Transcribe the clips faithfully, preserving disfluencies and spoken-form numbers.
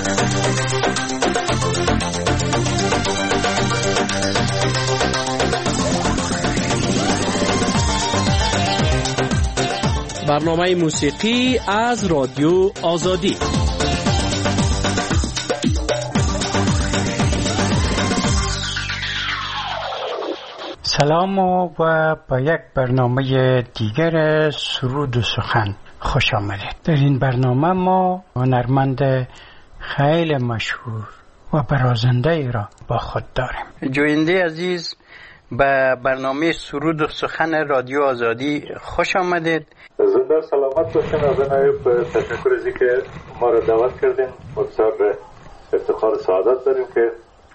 برنامه موسیقی از رادیو آزادی. سلام و با یک برنامه دیگر سرود و سخن خوش آمدید. در این برنامه ما هنرمند خیلی مشهور و برازنده ای را با خود داریم. جوینده عزیز، به برنامه سرود و سخن رادیو آزادی خوش آمدید. زنده سلامت باشین. از نایب تشکر از اینکه ما را دعوت کردین. بسیار افتخار سعادت داریم که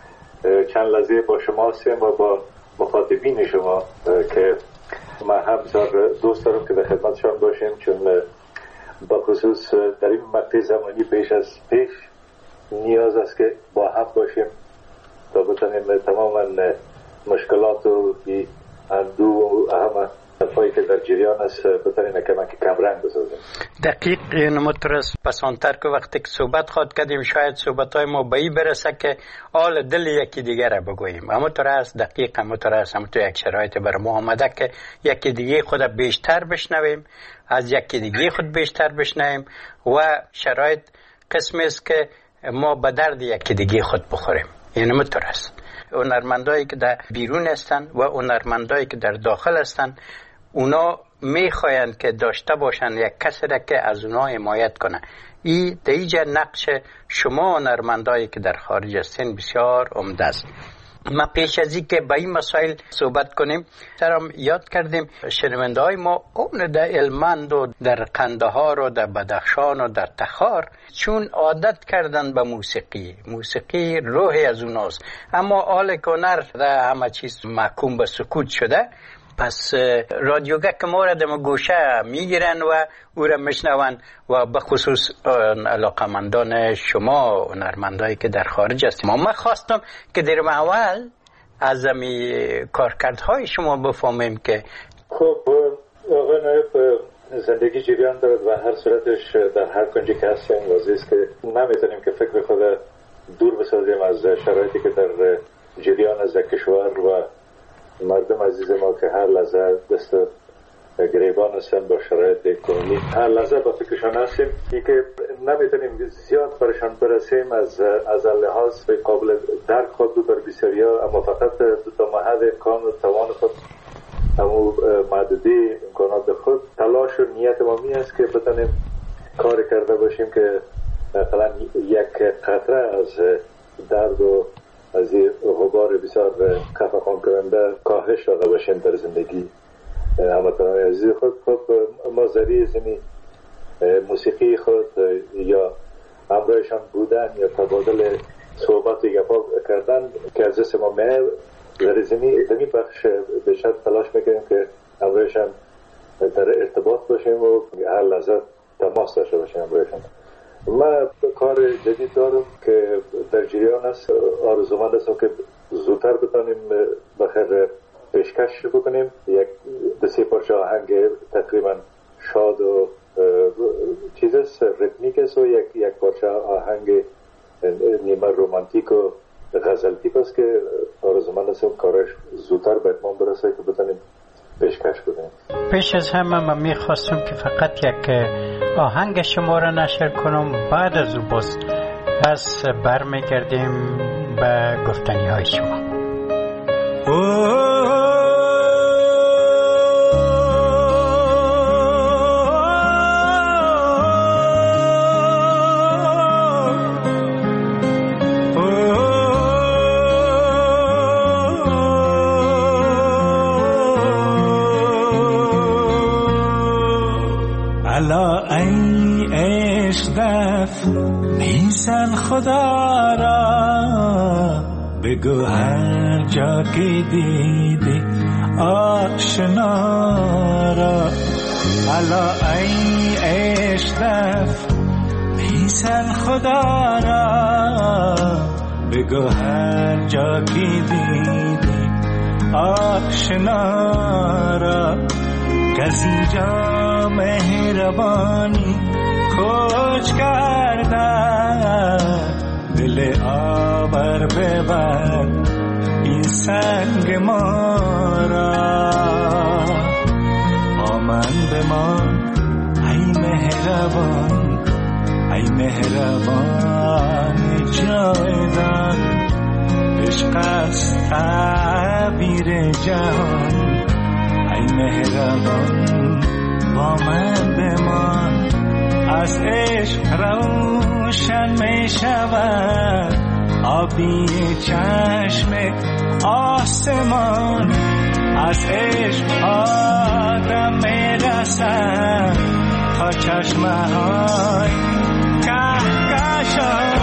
چند لحظه با شما هستیم و با مخاطبین شما که ما هم بسیار دوست دارم که در خدمتشان باشیم، چون با خصوص در این مقطع زمانی پیش از پیش نیاز است که با هم باشیم تا بتانیم تماما مشکلات و اندو و اهم نفایی که در جریان است بتانیم کمک کمرنگ بسازیم. دقیق نموترس پسانتر که وقتی که صحبت خواد کردیم شاید صحبتهای ما به این برسه که آل دل یکی دیگر را بگوییم. اما ترس دقیق اما ترس اما تو یک شرایط بر ما آمده که یکی دیگه خود بیشتر بشنویم، از یکی دیگه خود بیشتر بشنویم و شرایط قسمی است که ما به درد یکی دیگه خود بخوریم. یعنی مترس هنرمندایی که در بیرون هستند و هنرمندایی که در داخل هستند، اونا میخواین که داشته باشن یک کسی را که از اونا حمایت کنه. این دیگه نقش شما هنرمندایی که در خارج هستین بسیار عمده است. ما پیش از این که به این مسائل صحبت کنیم سرم یاد کردیم شنونده های ما اون در المند و در قندهار و در بدخشان و در تخار چون عادت کردن به موسیقی، موسیقی روحی از اوناست، اما آل کنر در همه چیز محکوم به سکوت شده. پس رادیوگه که ما را در گوشه میگیرن و او را میشنون و به خصوص علاقمندان شما هنرمندایی که در خارج هستیم. ما خواستم که در اول از امی کارکردهای شما بفهمیم که خب آقای نایب زندگی جریان دارد و هر صورتش در هر کنجی که هستیم واضح است که نمیتونیم که فکر خود دور بسازیم از شرایطی که در جریان از کشور و مردم عزیز ما که هر لحظه دست گریبان هستن با شرایط اکنومی، هر لحظه با فکرشان هستیم. این که نمیتونیم زیاد برشان برسیم از از لحاظ قابل درک خود در بسیاریا، اما فقط تا محد امکان و توان خود همو محدودی امکانات خود تلاش و نیت ما می است که بتانیم کار کرده باشیم که مثلا یک قطره از درد و از این غبار بسیار خفقان کننده کاهش داده باشیم در زندگی هموطنان عزیز خود. خب ما ذریعه زمین موسیقی خود یا همراهشان بودن یا تبادل صحبت و گپا کردن که از دست ما میه در زمین دمی بخش بیشتر تلاش میکنیم که همراهشان در ارتباط باشیم و هر لحظه تماس داشته باشیم همراهشان. ما کار جدید دارم که در جریان است. آرزومند هستم که زودتر بتانیم بخیر پیشکش بکنیم. یک دو سه پارچه آهنگ تقریبا شاد و چیز است، ریتمیک است و یک یک پارچه آهنگ نیمه رومانتیک و غزل تیپ است که آرزومند هستم کارش زودتر به اتمام برسه که بتانیم پیشکش کنیم. پیش از همه من میخواستم که فقط یک آهنگ شما را نشر کنم، بعد از او باز پس برمیگردیم به گفتنی های شما. میسن خدا را بگو هر جا که دیدی آشنا را، الا ای عشق میسن خدا را بگو هر جا که دیدی آشنا را، کسی جا مهربانی کوچ کرده باور ببر این سنگ ما را، با من بمان ای مهربان، ای مهربان جاودان. عشق است تعبیر جهان، ای مهربان با من بمان. از عشق روشن می شود آبی چشم آسمان، از عشق آدم می رسد تا چشمه های کهکشان.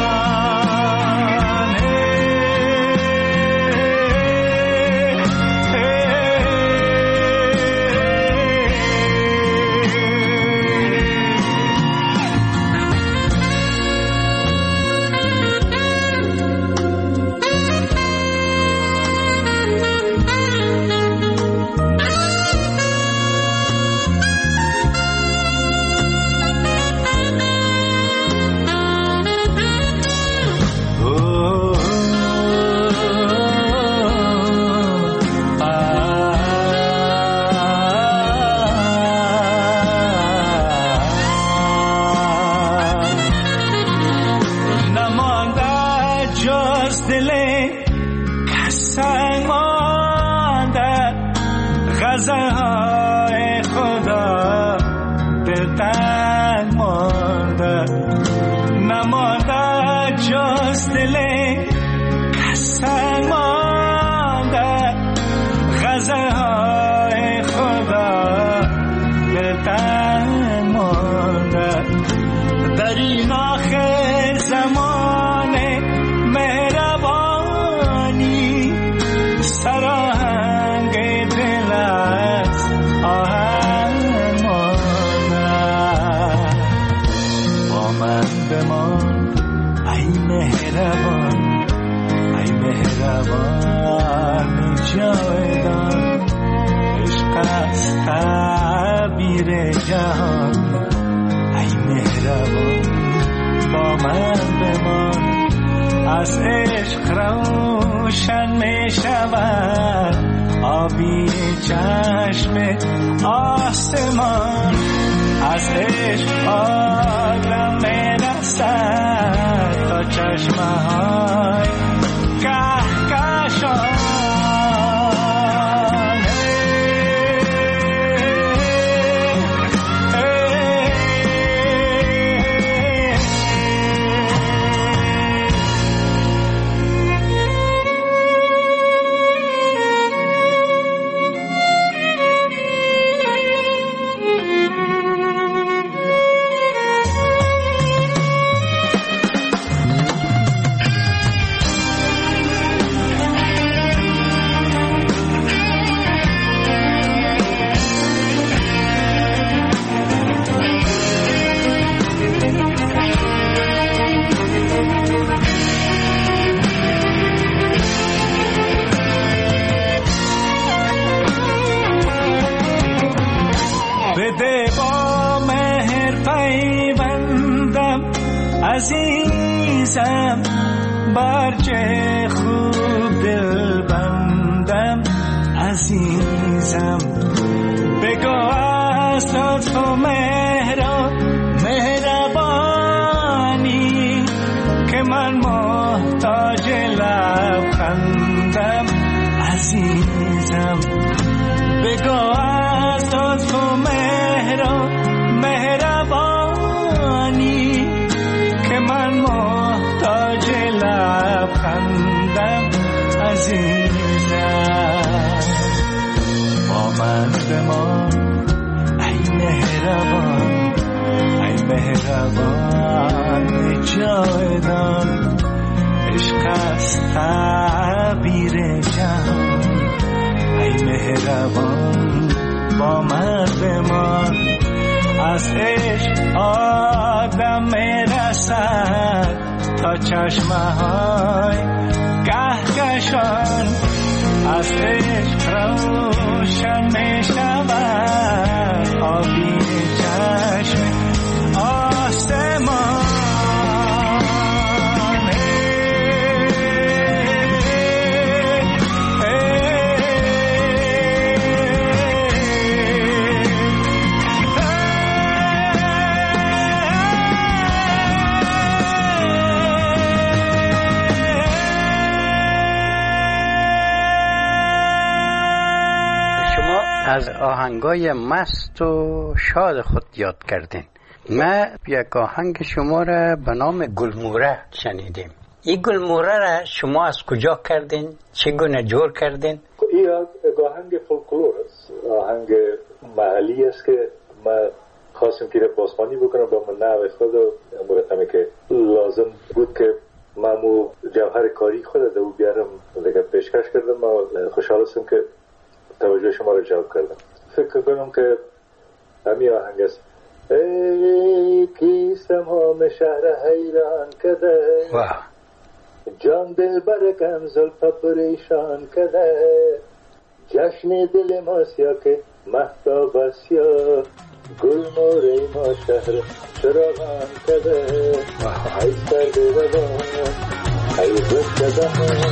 از عشق روشن می شود آبی چشم آسمان، از عشق آدم می رسد تا چشمه های کهکشان. عزیزم برچه خوب دل بندم، عزیزم بگو از لطف و مهر و مهربانی که من محتاج لبخندم، عزیزم بگو از لطف و مهر و مهربانی که من محتاج لبخندم، عزیزم با من بمان ای مهربان، ای مهربان جاودان. عشق است تعبیر جهان، ای مهربان با من بمان. از عشق آدم میرسد تا چشمه های کهکشان، از عشق روشن می شود آبی چشم آسمان. از آهنگای مست و شاد خود یاد کردین. ما یک آهنگ شما را به نام گلموره شنیدیم. این گلموره را شما از کجا کردین؟ چگونه جور کردین؟ این آهنگ فولکلور است، آهنگ محلی است که ما خواستم که بازخوانی بکنم با من نوع خود و مرتبه که لازم بود که مامو جوهر کاری خود دو بیارم دیگه پیشکش کردم و خوشحال هستم که توجه شما را جلب کردم. فکر کنم که همین آهنگ است. ای کیستم هم شهر حیران کده، جان دل برکم زلفا پریشان کده، جشن دل ما سیا که مهتاب اسیا، گل موره ما شهر چراغان کده، ای سر روان ای بسکده.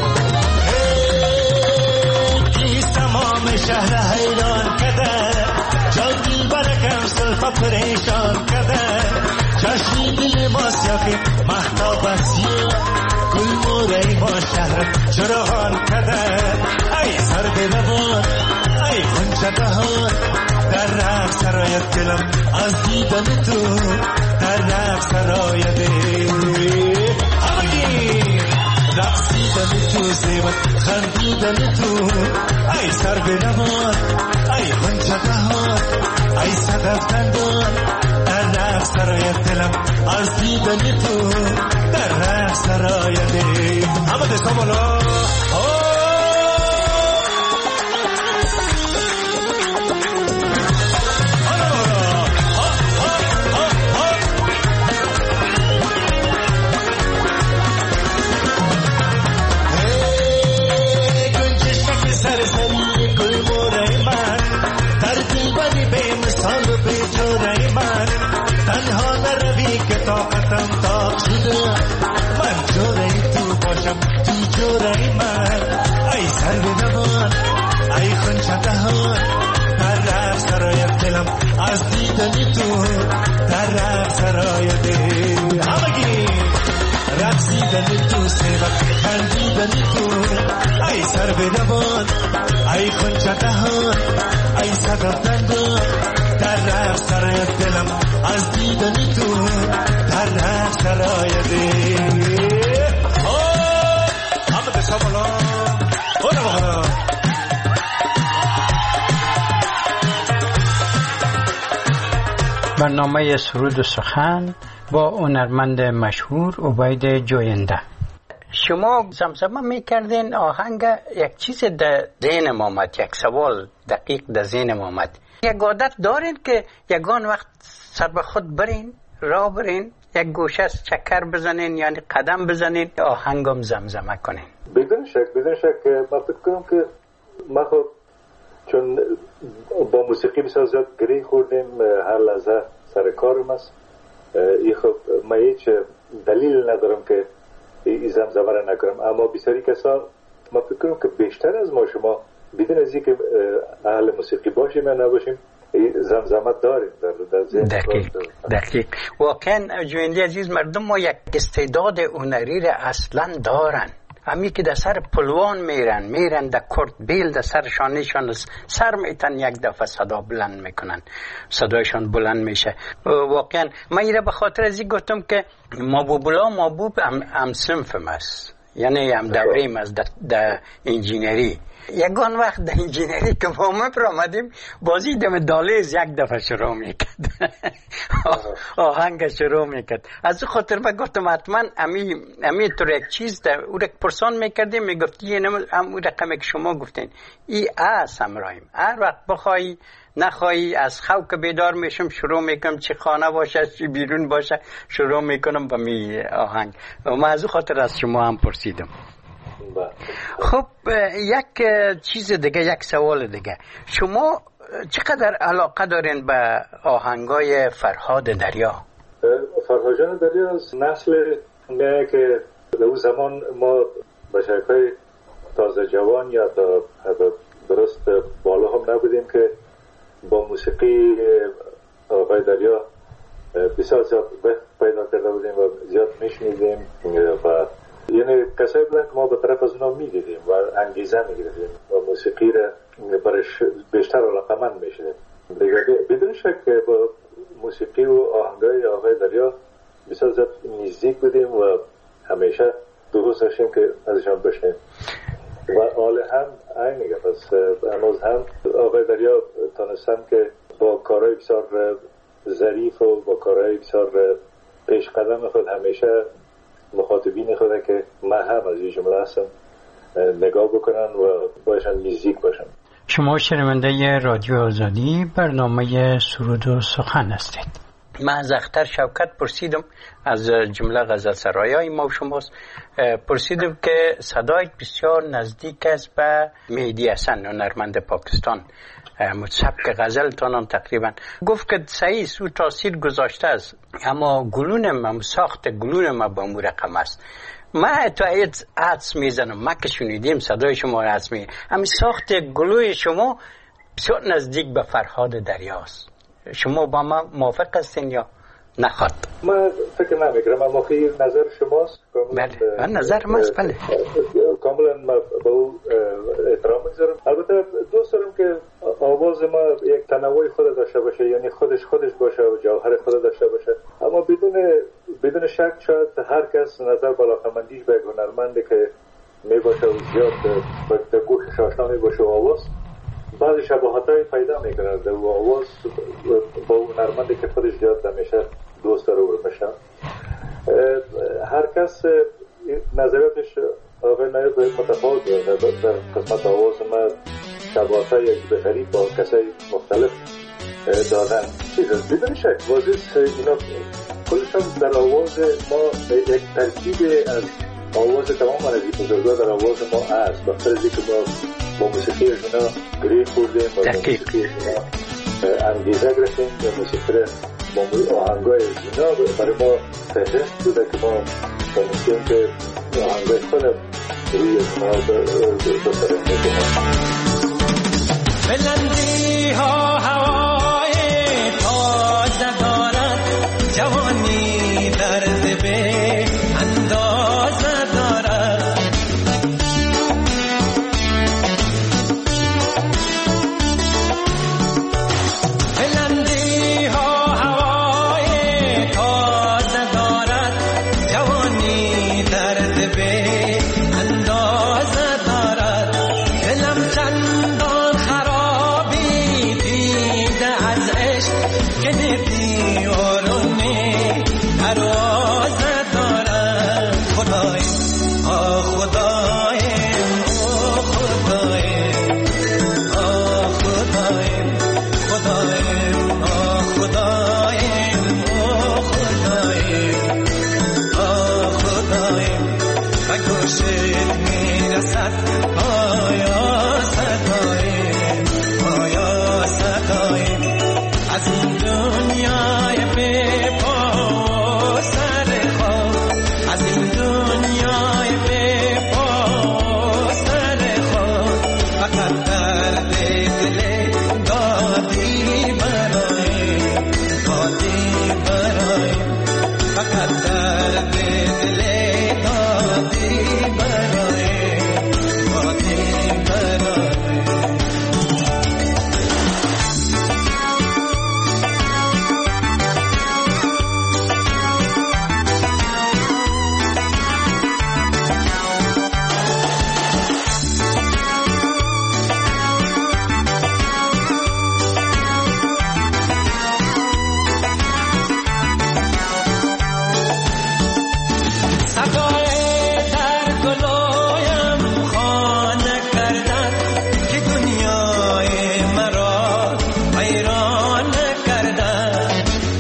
تمام شهر حیران کده، جان دل برکم زلفا پریشان کده، جشن دل ما سیا که مهتاب اسیا، گل موره ما شهر چراغان کده، ای سر روان ای غنچه بهار، در رقص سرای دلم از دیدن تو، در رقص سرای دل همگی رقصیدن تو، زیبت خندیدن تو، ای سر بنوان ای غنچه بهار، ای صدف دندان، در رقص سرای دلم از دیدن تو، در رقص سرای دل همه دستا بالا. تنها نروی که طاقتم تاق شده، من جوره تو باشم تو جوره من، ای سر بنوان ای خنچه دهان، در رقص سرای دلم از دیدن تو، در رقص سرای دل همگی رقصیدن تو، سیبت خندیدن تو، ای سر بنوان ای خنچه دهان، ای صدف دندان، در رقص سرای دلم از دیدن تو، در رقص سرای دل همه دستا بالا. برنامه سرود و سخن با هنرمند مشهور عبید جوینده. شما زمزمه میکردین آهنگ، یک چیز در ذهن ما آمد، یک سوال دقیق در ذهن ما آمد. یک عادت دارین که یگان وقت سر به خود برین، راه برین، یک گوشه چکر بزنین یعنی قدم بزنین، آهنگم زمزمه کنین؟ بدون شک بدون شک ما فکر کنم که ما خب چون با موسیقی بسیار زیاد گری خوردیم، هر لحظه سر کارم است، ای خب ما هیچ دلیل ندارم که این زمزمه را نکنم، اما بسیاری کسا ما فکر کنم که بیشتر از ما شما بدون از اینکه اهل موسیقی باشیم یا نباشیم زمزمه داریم در, در ذهن. دقیق دقیق واقعا جویندی عزیز، مردم ما یک استعداد هنری را اصلا دارن، همی که در سر پلوان میرن میرن در کرد بیل در سر شانشان سر میتن، یک دفعه صدا بلند میکنن، صدایشان بلند میشه. واقعا من ایره به خاطر از این گفتم که مابوبلا مابوب هم, هم صنفم است، یعنی هم دوریم از در انجینری. یگان وقت در انجینری که با ما پرامدیم بازی دم دالیز یک دفعه شروع میکرد آهنگ شروع میکرد. از او خاطر با گفتم حتما امی امی طور یک چیز در او رک پرسان میکردیم، میگفتی یه نمو هم رقمی که شما گفتین ای آس همراهیم، هر وقت بخوایی نخواهی از خواب که بیدار میشم شروع میکنم، چی خانه باشه چی بیرون باشه شروع میکنم با می آهنگ. و من از او خاطر از شما هم پرسیدم. خب یک چیز دیگه، یک سوال دیگه، شما چقدر علاقه دارین به آهنگای فرهاد دریا؟ فرهاد جان دریا از نسل نه که در اون زمان ما به شکل تازه جوان یا تا درست بالا هم نبودیم که با موسیقی آقای دریا بسیار زیاد پیدا کرده بودیم و زیاد میشنیدیم و یعنی کسایی بودن که ما به طرف از اونا میدیدیم و انگیزه میگیردیم و موسیقی را برش بیشتر علاقمند میشدیم. دیگه بدون شک با موسیقی و آهنگای آقای دریا بسیار زیاد نزدیک بودیم و همیشه دوست داشتیم که ازشان بشنیم و حال هم اینه پس امروز هم آقای دریا تانستن که با کارهای بسیار ظریف و با کارهای بسیار پیش قدم خود همیشه مخاطبین خود که من هم از این جمله هستم نگاه بکنن و باشن نزدیک باشن. شما شنونده رادیو آزادی برنامه سرود و سخن هستید. من از اختر شوکت پرسیدم از جمله غزل سرایای ما و شماست، پرسیدم که صدای بسیار نزدیک است به مهدی حسن هنرمند پاکستان، سبک غزل تانم تقریبا. گفت که صحیح او تاثیر گذاشته است، اما گلونم هم ساخت گلونم هم به اون رقم است. من تا ایت عدس میزنم، ما که شنیدیم صدای شما عدس می همین ساخت گلوی شما بسیار نزدیک به فرهاد دریاست. شما با ما موافق هستین یا نخواد؟ من فکر نمیکنم، اما خیلی نظر شماست. بله نظر ماست. بله کاملا من با او احترام میذارم. البته دوست دارم که آواز ما یک تنوع خود داشته باشه، یعنی خودش خودش باشه و جوهر خود داشته باشه، اما بدون بدون شک شاید هر کس نظر بالاخمندیش به هنرمنده که میباشه و زیاد به گوشش آشنا میباشه و آواز بعضی شباهت‌های پیدا میکنه در آواز با اون هنرمندی که خودش زیاد همیشه دوست داره و میشه. هر کس نظریاتش آقای نایب متفاوت داره. در قسمت آواز ما شباهت‌های یک به غریب با کسای مختلف دادن چیز بدون شک واضح اینا کلشان در آواز ما یک ترکیب از آواز تمام منظی بزرگا در آواز ما هست. بخاطر از اینکه ما با موسیقی اینا گریه خوردیم، با موسیقی اینا انگیزه گرفتیم، با موسیقی با آهنگای اینا برای ما فهرست بوده که ما تانستیم که آهنگای خود روی اینا بسرم میکنم. بلندی ها هوای تازه دارد، جوانی درد به اندازه دارد. بلندی ها هوای تازه دارد، جوانی درد به اندازه دارد. دلم چندان خرابی دیده از عشق که نردی آرومی پروازه دارد. خدای آه خدای آه خدای آه خدای خدای آه خدای آه خدای آه خدای به گوشت میرسد آیا صدای آیا صدای از این دنیای بی پا سر خواه، از این دنیای بی پا سر خواه. فقط درد دل دادی برای دادی برای فقط درد دل دادی برای دادی برای. صدای در گلویم خانه کردن که دنیای مرا ویران کردن.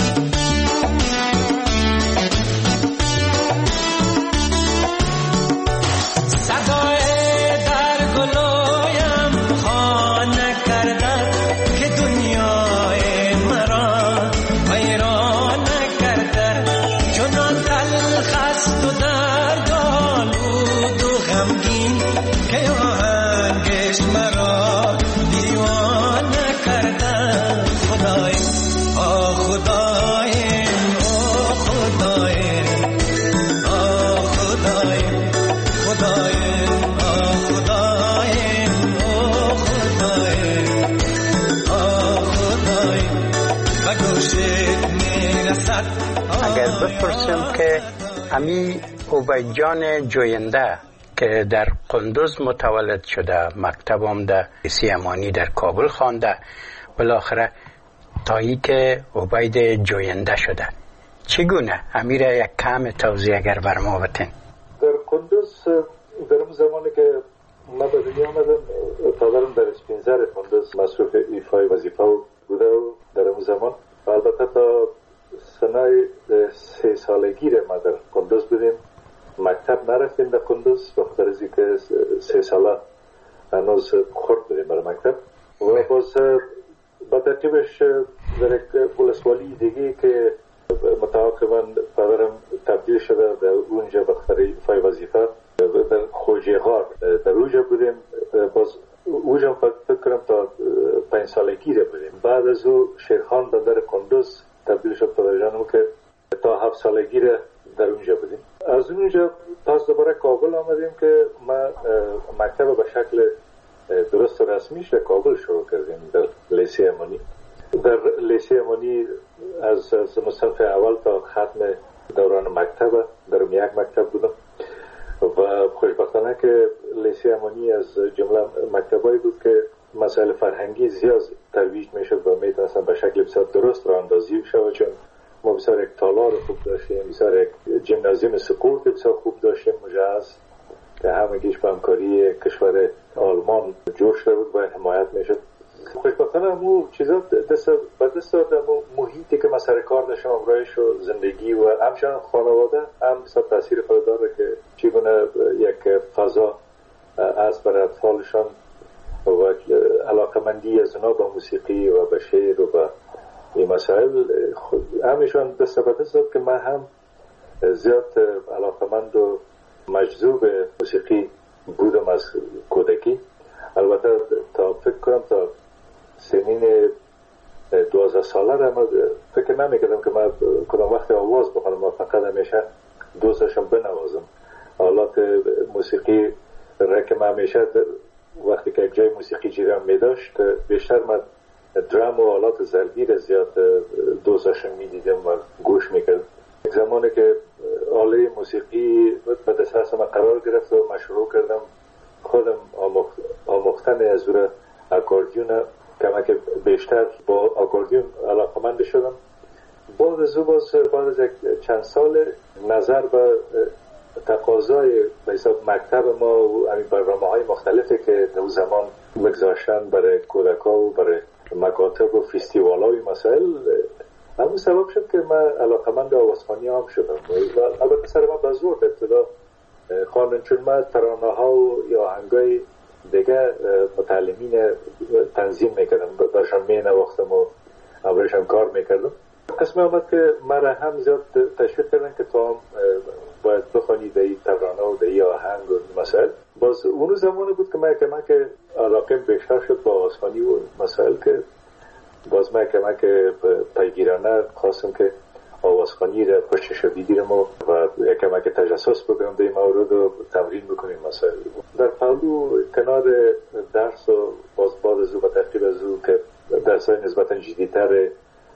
صدای در گلویم خانه کردن که دنیای مرا ویران کردن. چنان تلخ است و دردآلود و غمگین که آهنگش مرا دیوانه کردن. خدای آه خدای آه خدای آه خدای خدای آه خدای آه خدای بپرسم که امی عبیدجان جوینده که در قندوز متولد شده، مکتبم در لیسه امانی در کابل خوانده، بالاخره تایی که عبید جوینده شده، چگونه؟ امیره یک کم توضیح اگر بر ما بتین. در قندوز در اون زمانی که ما به دنیا آمدم، پدرم در اسپینزر قندوز مصروف ایفای وظیفه بوده و در اون زمان البته تا سنای سه سالگی ما در قندوز بودیم، مکتب نرفتیم در قندوز به خاطر از اینکه سه ساله هنوز خرد بودیم برای مکتب و باز با ترتیبش در یک ولسوالی دیگه که متعاقبا پدرم تبدیل شده در اونجا به خاطر ایفای وظیفه در خوجه غار در اونجا بودیم. باز اونجا فکر کنم تا پنج سالگی بودیم. بعد از او شیرخان بندر قندوز تبدیل شد پدر جانم که تا هفت سالگی در اونجا بودیم. از اونجا پس دوباره کابل آمدیم که ما مکتب به شکل درست و رسمیش در کابل شروع کردیم در لیسه امانی. در لیسه امانی از مصنف اول تا ختم دوران مکتب در یک مکتب بودم و خوشبختانه که لیسه امانی از جمله مکتبایی بود که مسائل فرهنگی زیاد ترویج میشد و میتونستن به شکل بسیار درست راه اندازی بشه، چون ما بسیار یک تالار خوب داشتیم، بسیار یک جیمنازیوم سپورت بسیار خوب داشتیم مجهز که همگیش به همکاری کشور آلمان جور شده بود و حمایت میشد. خوشبختانه همون چیزا دست به دست دادم، محیطی که من سر کار داشتم، امرایش و زندگی و همچنان خانواده هم بسیار تاثیر خود داره که چگونه یک فضا از برای اطفالشان و علاقمندی از اونا به موسیقی و به شعر و به این مسائل همیشان دست به دست داد که من هم زیاد علاقمند و مجذوب موسیقی بودم از کودکی. البته تا فکر کنم تا سنین دوازده ساله را من فکر نمیکردم که من کدام وقت آواز بخونم، من فقط همیشه دوست داشتم بنوازم. آلات موسیقی را که من همیشه وقتی که یک جای موسیقی جریان می داشت بیشتر من درام و آلات ضربی را زیاد دوست داشتم میدیدم و گوش میکردم. یک زمانی که آله موسیقی به دست من قرار گرفت و من شروع کردم خودم آموخت، آموختن از روی اکاردیون که بیشتر با اکاردیون علاقمند شدم. بعد از او باز بعد از یک چند سال نظر به تقاضای به حساب مکتب ما و همین برنامه‌های مختلفی که در زمان میگذاشتن برای کودک‌ها و برای مکاتب و فستیوال‌ها و مسائل، همون سبب شد که من علاقمند آوازخوانی هم شدم. البته سر من به زور ابتدا خواندن، چون من ترانه‌ها و یا آهنگای دیگه متعلمین تنظیم میکردم، داشتم مینواختم و برایشان کار میکردم. قسم آمد که مرا هم زیاد تشویق کردن که تو هم باید بخوانی دی ترانه و دی آهنگ و مسائل. باز اون زمانی بود که من که من که علاقه بیشتر شد با آوازخوانی و مسائل که باز من که من که پیگیرانه خواستم که آوازخوانی را پشتش بگیرم و یکم که تجسس بکنم در این مورد و تمرین بکنیم مسائل. در پهلو کنار درس و باز بعد از او و تحقیب از او که درس های نسبتا جدیدتر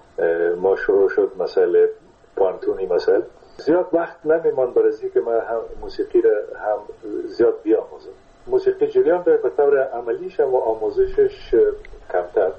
ما شروع شد، مسائل پانتونی مسائل، زیاد وقت نمیمان برازی که من هم موسیقی را هم زیاد بیاموزم. موسیقی جریان به طور عملیش و آموزشش کمتر،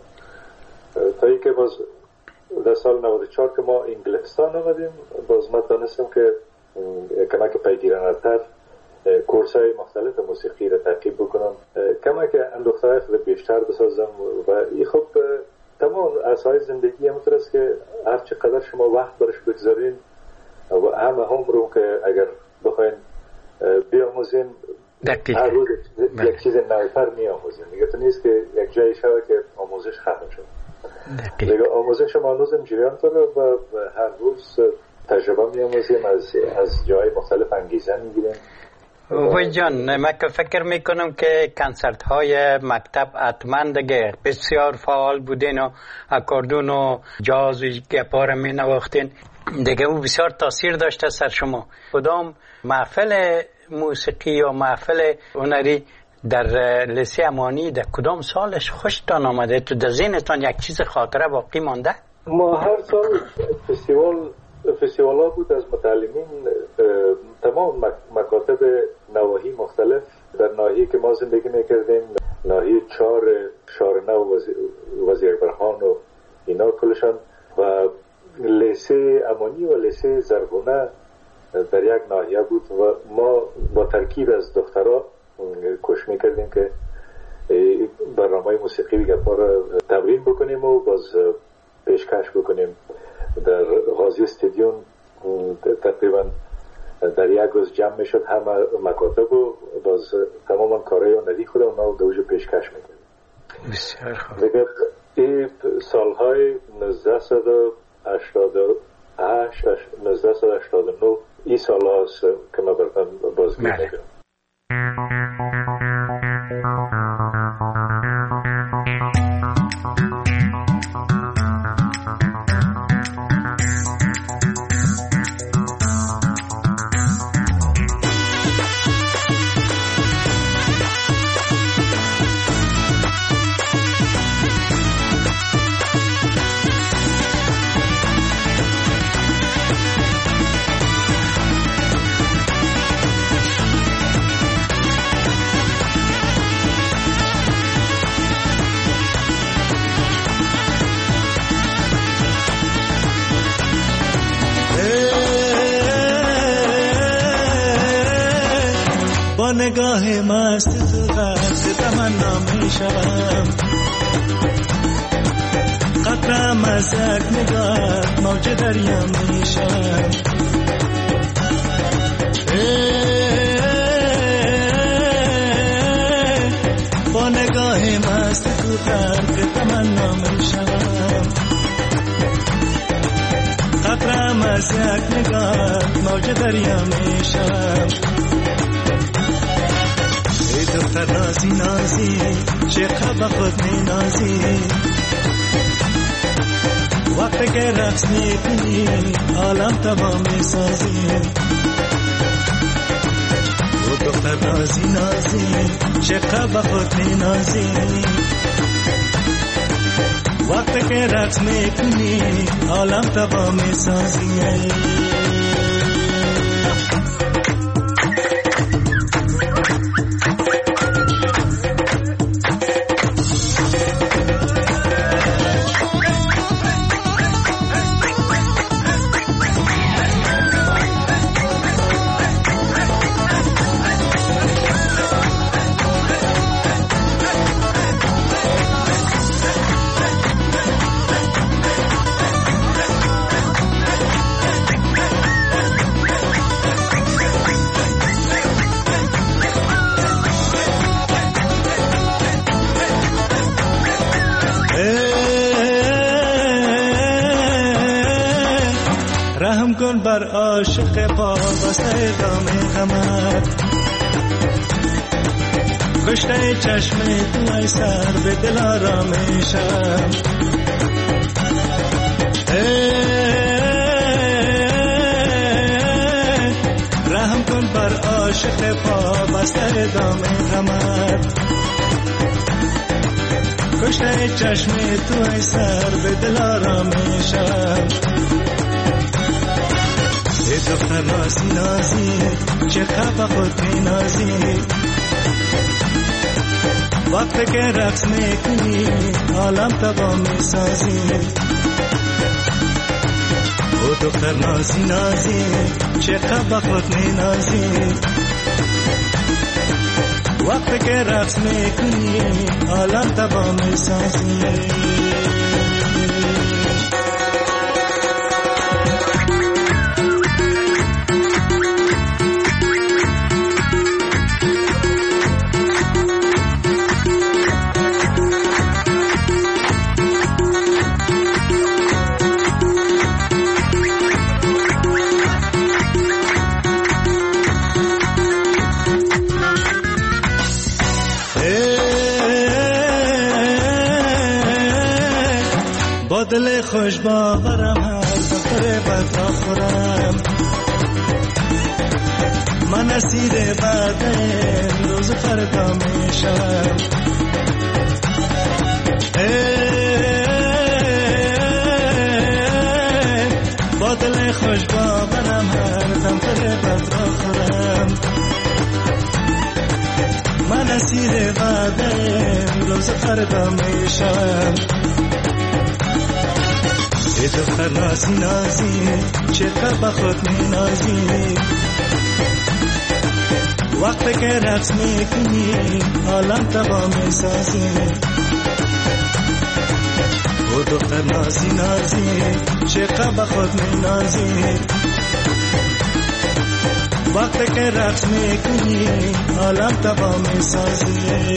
تا ای که باز در سال نود و چهار که ما انگلستان آمدیم، باز من دانستم که کمک پیگیرانه‌تر کورس های مختلف موسیقی را تعقیب بکنم، کمک اندوختهای خود بیشتر بسازم و این خب تمام اصهای زندگی همونطور است که هر چقدر شما وقت برش بگذارین و همه هم رو که اگر بخواین بیاموزین هر روز یک چیز نویتر می آموزین. دیگه تو نیست که یک جایی شود که آموزش ختم شد. دیگه آموزش ما هنوزم جریان داره و هر روز تجربه می آموزیم، از, از جای مختلف انگیزه می گیریم. وای جان، من که فکر میکنم که کنسرت های مکتب حتما دیگه بسیار فعال بودین و اکاردون و جاز و گپار می نواختین دیگه، او بسیار تاثیر داشته سر شما. کدام محفل موسیقی یا محفل هنری در لیسه امانی در کدام سالش خوشتان آمده؟ تو در ذهنتان یک چیز خاطره باقی مانده؟ ما هر سال فستیوال فستیوال ها بود از متعلمین تمام مکاتب نواحی مختلف. در ناحیه که ما زندگی میکردیم، ناحیه چهار شارنو وزیر برخان و اینا کلشان و لیسه امانی و لیسه زرغونه در یک ناحیه بود و ما با ترکیب از دخترها کوشش میکردیم که برنامه موسیقی گپا را تمرین بکنیم و باز پیشکش بکنیم. در غازی استادیوم تقریبا در یک روز جمع میشد همه مکاتب و باز تماما کارهای هنری خود اونا دوجه پیشکش میکردیم. بسیار خوب. دیگر این سالهای نوزده هشتاد و هشت نوزده هشتاد و نه این سال هاست که ما برتن بازگیر میکنم. نگاه مست تو قصد تمنا میشم، قطرم از یک نگاه موج دریا میشم. با نگاه مست تو قصد تمنا میشم، قطرم از یک نگاه موج دریا میشم. دختر نازی نازی چقدر با خود می نازی، وقتی که رقص می کنی عالم تبا می سازی. و دختر نازی نازی چقدر با خود می نازی، وقتی که رقص می کنی عالم تبا می سازی. رحم کن بر عاشق وابسته دام غمت، کشته چشم تو ای سر به دل آرامشم. رحم کن بر عاشق وابسته دام غمت، کشته چشم تو ای سر به دل آرامشم. ای دختر نازی نازی چقدر با خود می نازی، وقتی که رقص می کنی عالم تبا می سازی. او دختر نازی نازی چقدر با خود می نازی، وقتی که رقص می کنی عالم تبا می سازی. دل خوش باورم هر دفعه بد را خورم، من اسیر بعد روز فردا میشم. با دل خوش باورم هر دم فریبت را خورم من اسیر وعده‌ام روز فردا میشم ای دختر نازی نازی چقدر با خود می نازی وقتی که رقص میکنی عالم تبا می سازی او دختر نازی نازی چقدر با خود می نازی وقتی که رقص میکنی عالم تبا می سازی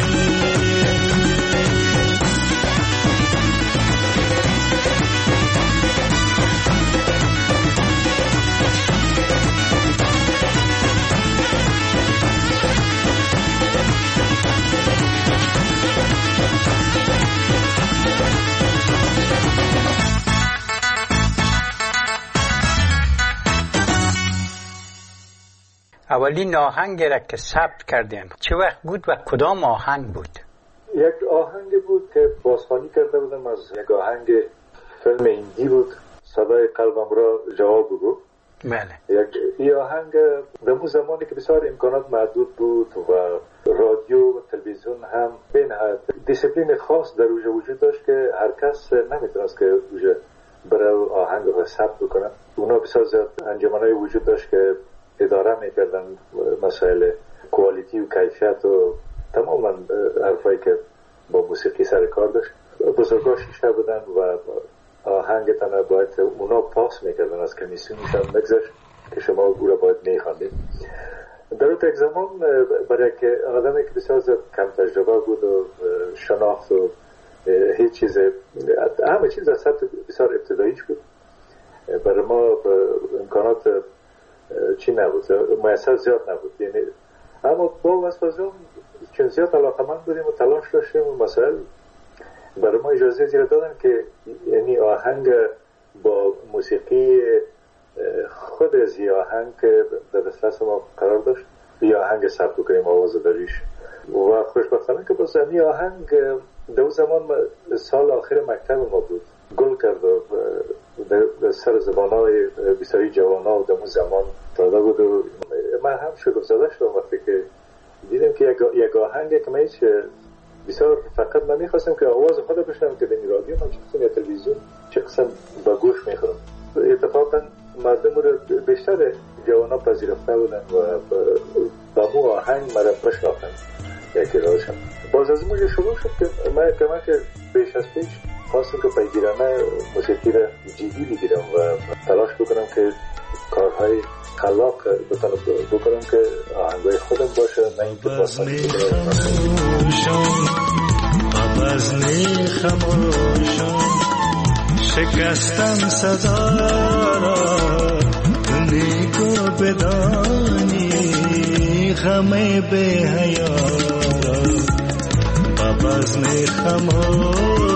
اولین آهنگ را که ثبت کردین چه وقت بود و کدام آهنگ بود؟ یک آهنگ بود که بازخوانی کرده بودم از یک آهنگ فیلم هندی بود، صدای قلبم را جواب بگو. بله. یک این آهنگ در اون زمانی که بسیار امکانات محدود بود و رادیو و تلویزیون هم به نهایت دیسیپلین خاص در اوجه وجود داشت که هر کس نمیتونست که اوجه برای آهنگ رو ثبت بکنه. اونا بسیار زیاد انجمنای وجود داشت که اداره میکردن مسائل کوالیتی و کیفیت و تماما حرفایی که با موسیقی سر کار داشت. بزرگا شیشه بودن و آهنگ تنها باید اونا پاس میکردن از کمیسیونش هم مگذشت که شما او را باید میخواندید. در اون یک زمان برای که آدمی که بسیار زیاد کم تجربه بود و شناخت و هیچ چیز همه چیز از سطح بسیار ابتداییش بود، برای ما امکانات چی نبود، میسر زیاد نبود. یعنی اما با واسه چون زیاد علاقمند بودیم و تلاش داشتیم و مسائل برای ما اجازه زیاد دادن که یعنی آهنگ با موسیقی خود از یه آهنگ که در دسترس ما قرار داشت یه آهنگ ثبت کنیم آواز داریش و خوشبختانه که باز این آهنگ در زمان سال آخر مکتب ما بود گل کرد و در سر زبانهای بسیاری جوانا و در اون زمان داده بود و من هم شگفت زده شدم وقتی که دیدم که یک آهنگ که من هیچ بسیار فقط من میخواستم که آواز خود بشنم که در رادیو من چه قسم یا تلویزیون چه قسم با گوش میخورم. اتفاقا مردم رو بیشتر جوانا پذیرفته بودن و با مو آهنگ مرا بشناختن یکی راشم. باز از موجه شروع شد که من کمان که بیش از پیش خواستم که پیگیرانه موسیقی را جدی بگیرم و تلاش بکنم که کارهای خلاق بتونم بکنم که آهنگای خودم باشه نه اینکه بازخوانی خموشم بزنی خموشم شکستم صدا را نیکو بدانی غم به حیا را بزنی خموشم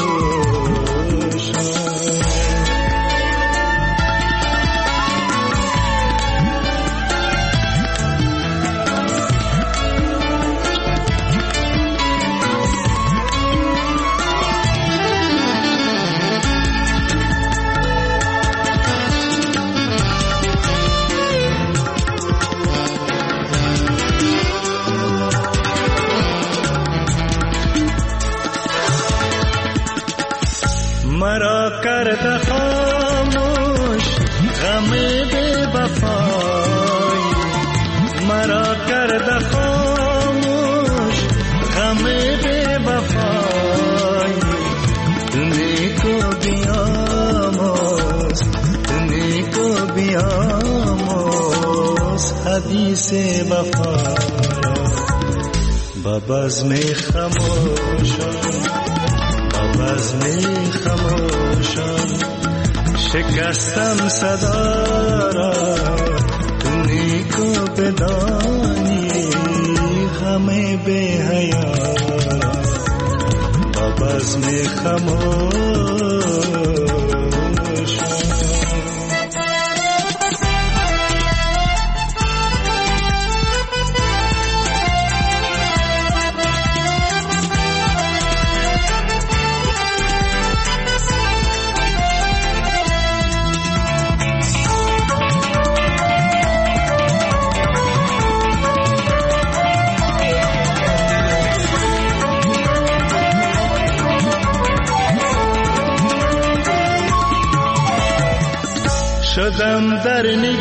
مرا کرد خاموش غم بے وفای مرا کرد خاموش غم بے وفای نیکو بیاموز نیکو بیاموز حدیث وفا با بزم خموشم بزمی خموشم شکستم صدا را تو نیکو بدانی غم به حیا با بزمی خموشم شدم در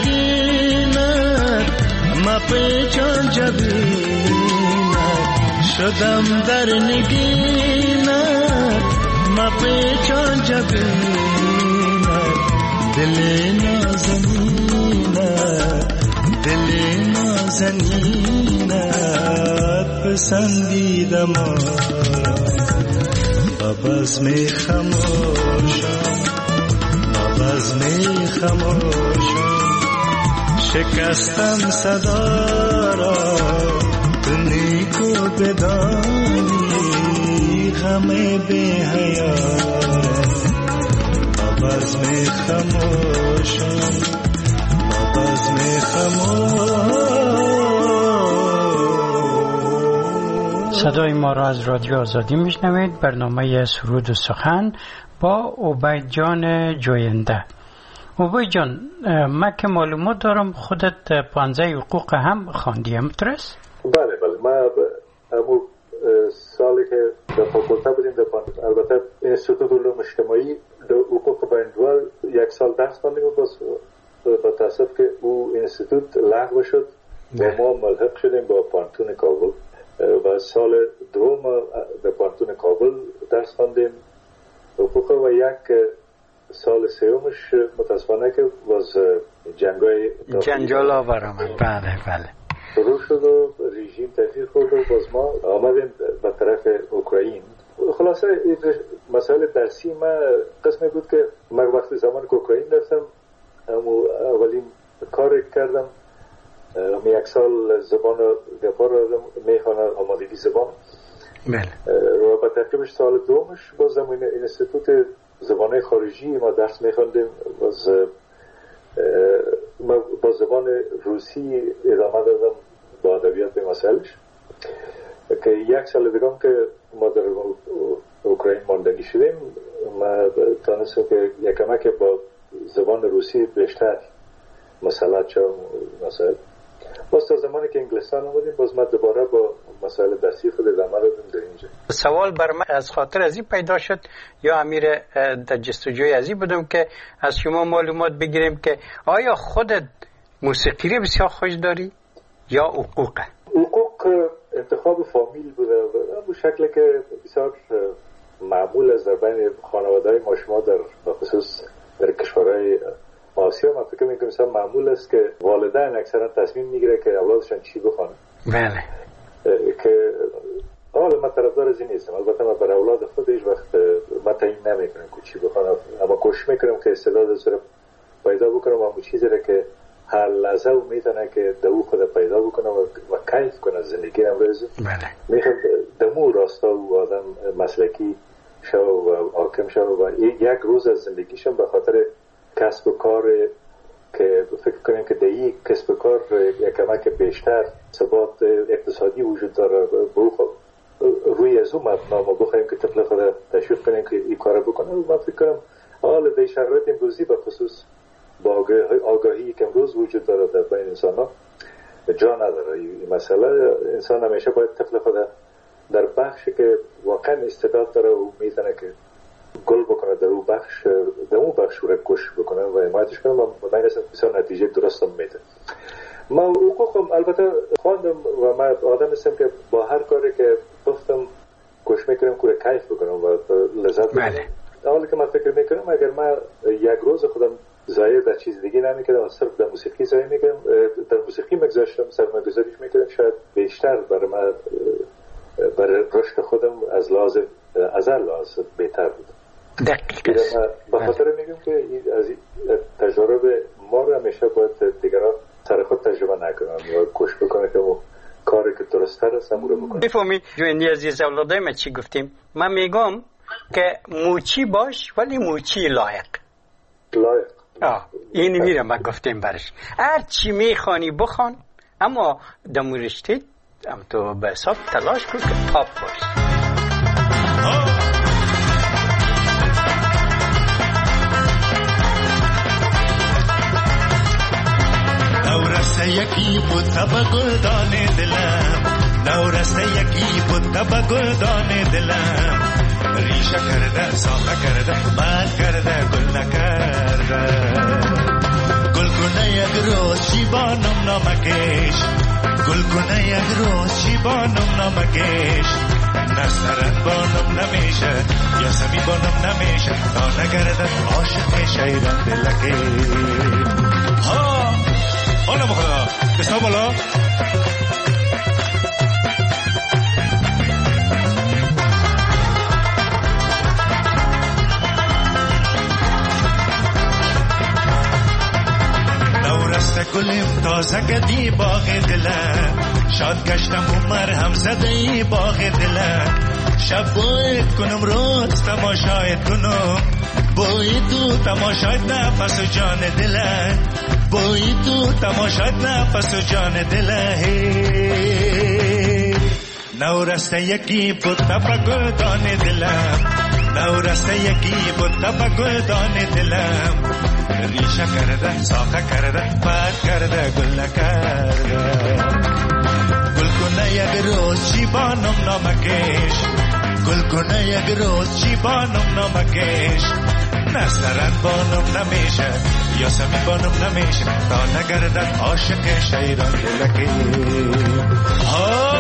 نگینت ما پیچان جبینت شدم در نگینت ما پیچان جبینت دل نازنینت دل نازنینت پسندیدم بزم خموشم بزم خموشم شکستم صدا را تو نیکو بدانی غم بی حیات بزم خموشم بزم خموشم. صدای ما را از رادیو آزادی میشنوید. برنامه سرود و سخن با عبید جان جوینده. عبید جان، من که معلومات دارم خودت پانزده حقوق هم خواندی، همینطور است؟ بله بله، من همون سالی که در فاکولته بودیم در البته انستیتوت علوم اجتماعی در حقوق بین‌الملل یک سال درس خواندیم و باز با تاسف که او انستیتوت لغو شد و ما ملحق شدیم با پانتون کابل و سال دوم در پانتون کابل درس خواندیم حقوق و یک سال سومش متاسفانه که باز جنگای جنجال آور آمد. بله بله شروع شد و رژیم تغییر خورد و باز ما آمدیم به طرف اوکراین. خلاصه مسائل درسی ما قسمی بود که من وقتی زمان که اوکراین رفتم اولین کار کردم یک سال زبان گپا را میخوانم، آمادگی زبان. بله. و با ترکیبش سال دومش باز این انستیتوت زبانهای خارجی ما درس میخواندیم. باز ما با زبان روسی ادامه دادم با ادبیات به مسائلش که یک سال دیگه که ما در اوکراین ماندگی شدیم ما تانستم که یکمه که با زبان روسی بیشتر مسلط شدم مسائل. باز تا زمانی که انگلستان آمدیم باز ما دوباره با مسائل درسی خود ادامه دادیم در اینجا. سوال بر من از خاطر ازی پیدا شد یا امیر در جستجوی ازی بودم که از شما معلومات بگیریم که آیا خودت موسیقی رو بسیار خوش داری یا حقوقه؟ حقوق انتخاب فامیل بوده به شکلی که بسیار معمول از در بین خانواده‌های ما شما در خصوص در کشورهای آسیا ما فکر میکنم مثلا معمول است که والدین اکثرا تصمیم میگیره که اولادشان چی بخوانه. بله. که حالا من طرفدار از این نیستم، البته من برای اولاد خود هیچ وقت من تعیین نمیکنم که چی بخوانم، اما کوشش میکنم که استعداد از رو پیدا بکنم و همون چیزی را که هر لحظه و میتونه که دو خود پیدا بکنم و, و کیف کنم زندگی امروز. بله. میخوام دمو راستا و آدم مسلکی شو و حاکم شو و یک روز از زندگیشم به خاطر کسب و کار که فکر کنیم که در یک کسب و کار یک کمک بیشتر ثبات اقتصادی وجود داره روی از اون مبنا ما بخوایم که طفل خود تشویق کنیم که این کار بکنه. من فکر کنم حال در شرایط امروزی به خصوص با آگاهی که امروز وجود داره در بین انسان ها جا نداره این مسئله. انسان همیشه باید طفل خود در بخشی که واقعا استعداد داره و میتونه که گل بکنه در اون بخش در اون بخش رو کش بکنه و حمایتش کنه و من اصلا بسیار نتیجه درستم میده. من حقوقم البته خواندم و من آدم هستم که با هر کاری که گفتم کوشش میکنم که کیف بکنم و لذت ببرم. حالا که من فکر میکنم اگر من یک روز خودم ضایع در چیز دیگه نمیکردم صرف در موسیقی ضایع میکردم در موسیقی مگذاشتم سرمایه‌گذاریش میکردم شاید بیشتر برای من برای رشد خودم از لحاظ از هر لحاظ بهتر بود. دقیقاً. به خاطر میگم که از تجربه ما رو همیشه باید دیگران سر خود تجربه نکنن یا کوشش بکنه که اون کاری که درست‌تر است همون رو بکنه. بفهمی جوینی عزیز اولادای ما چی گفتیم؟ من میگم که موچی باش ولی موچی لایق. لایق. آه اینی میره ما گفتیم برش. هر چی میخوانی بخوان اما دمورشتی هم تو به حساب تلاش کن که تاپ باش. دورسته یکی بود تبا دانه دلم دورسته یکی بود تبا دانه دلم ریشه کرده ساخه کرده بند کرده گل نکرده کنه یک روز شیبانم نمکش گل کنه یک روز شیبانم نمکش نسترن بانم نمیشه یا سمی بانم نمیشه تا نگردد عاشق شیران دلکه ها بالا بخدا بسنا بالا گلیم تازه کدی باغ دلم شاد گشتم عمر هم زده ای باغ دلم شب باید کنم روز تماشایت کنم باید تو تماشایت نفس و جان دلم باید تو تماشایت نفس و جان دلم نو رسته یکی بود تبا دان دلم نو رسته یکی بود تبا دان دلم ریشه کرده ساخه کرده پاک کرده گل نکرده گل کنه یک روز شیبانم نمکش گل کنه یک روز شیبانم نمکش نسترن بانم نمیشه یا سمی بانم نمیشه تا نگردد عاشق شیران دلکی ها